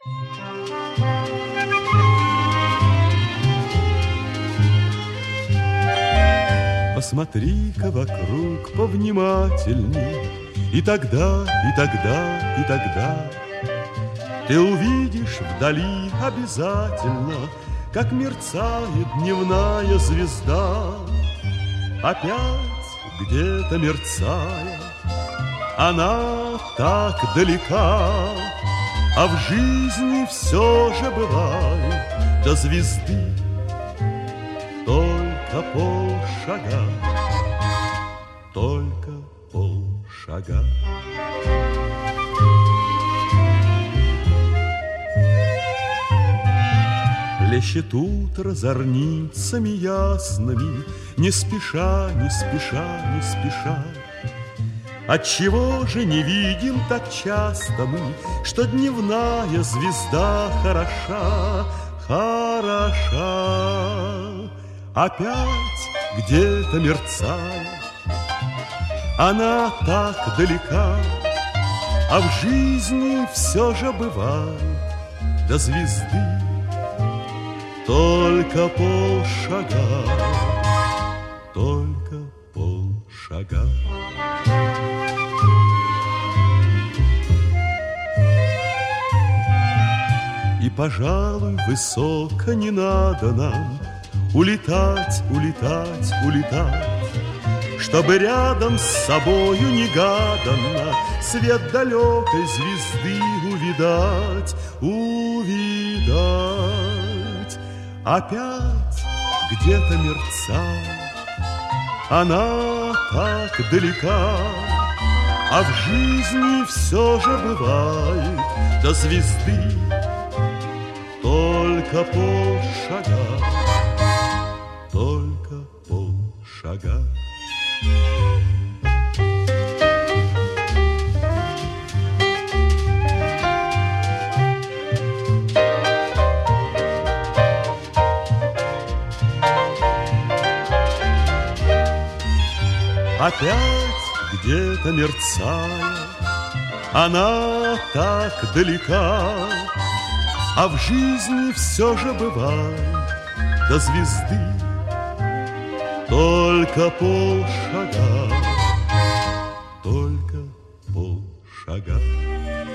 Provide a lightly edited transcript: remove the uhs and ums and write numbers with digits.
Посмотри-ка вокруг повнимательней, и тогда, и тогда, и тогда ты увидишь вдали обязательно, как мерцает дневная звезда. Опять где-то мерцая, она так далека, а в жизни все же бывает до звезды только полшага, только полшага. Плещет утро зорницами ясными, не спеша, не спеша, не спеша. Отчего же не видим так часто мы, что дневная звезда хороша, хороша? Опять где-то мерцает, она так далека, а в жизни все же бывает до звезды только полшага, только полшага. И, пожалуй, высоко не надо нам улетать, улетать, улетать, чтобы рядом с собою негаданно свет далекой звезды увидать, увидать. Опять где-то мерцает, она так далека, а в жизни все же бывает до звезды только полшага, только полшага. Опять где-то мерцая, она так далека, а в жизни все же бывает до звезды только полшага, только полшага.